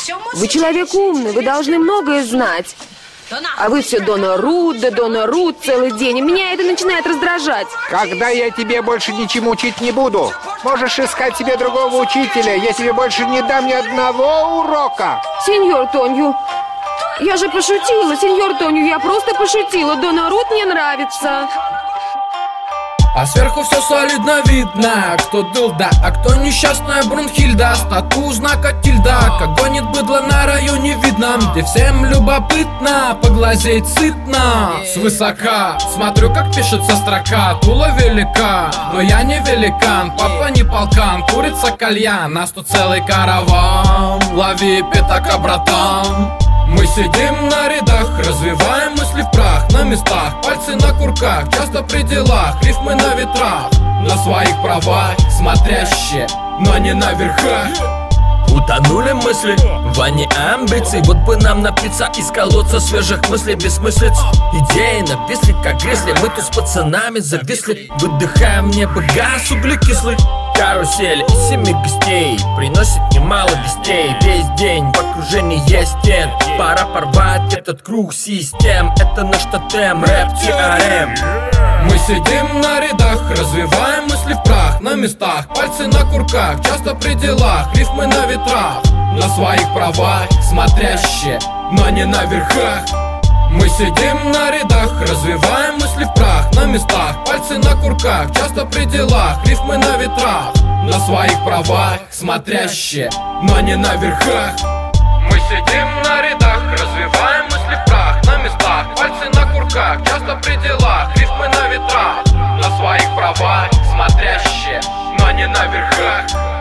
Вы человек умный, вы должны многое знать. А вы все Дона Рут, да Дона Рут целый день. И меня это начинает раздражать. Когда я тебе больше ничему учить не буду, можешь искать себе другого учителя. Я тебе больше не дам ни одного урока. Сеньор Тонью, я же пошутила, сеньор Тонью, я просто пошутила. Дона Рут мне нравится. А сверху все солидно видно, кто дылда, а кто несчастная Брунхильда. Стату знака тильда, как гонит быдло на районе видном, где всем любопытно поглазеть сытно. Свысока смотрю, как пишется строка, тула велика, но я не великан, папа не полкан, курица кальян, нас тут целый караван. Лови пятака, братан. Мы сидим на рядах, развиваем мысли в прах, на местах, пальцы на курках, часто при делах, рифмы на ветрах, на своих правах, смотрящие, но не на верхах. Утонули мысли в ванне амбиций. Вот бы нам напиться из колодца свежих мыслей, бессмыслиц. Идеи нависли, как гризли. Мы тут с пацанами зависли, выдыхаем небо газ углекислый. Карусель из 7 гостей приносит немало вестей. Весь день в окружении есть стен. Пора порвать этот круг систем. Это наш тотем, рэп-теорем. Мы сидим на рядах, развиваем мысли в прах, на местах, пальцы на курках, часто при делах, рифмы на ветрах, на своих правах, смотрящие, но не на верхах. Мы сидим на рядах, развиваем мысли в прах, на местах, пальцы на курках, часто при делах, рифмы на ветрах, на своих правах, смотрящие, но не на верхах. Мы сидим на рядах, развиваем мысли в прах, на местах, пальцы на курках, часто при делах, рифмы на ветрах, на своих правах, смотрящие, но не на верхах.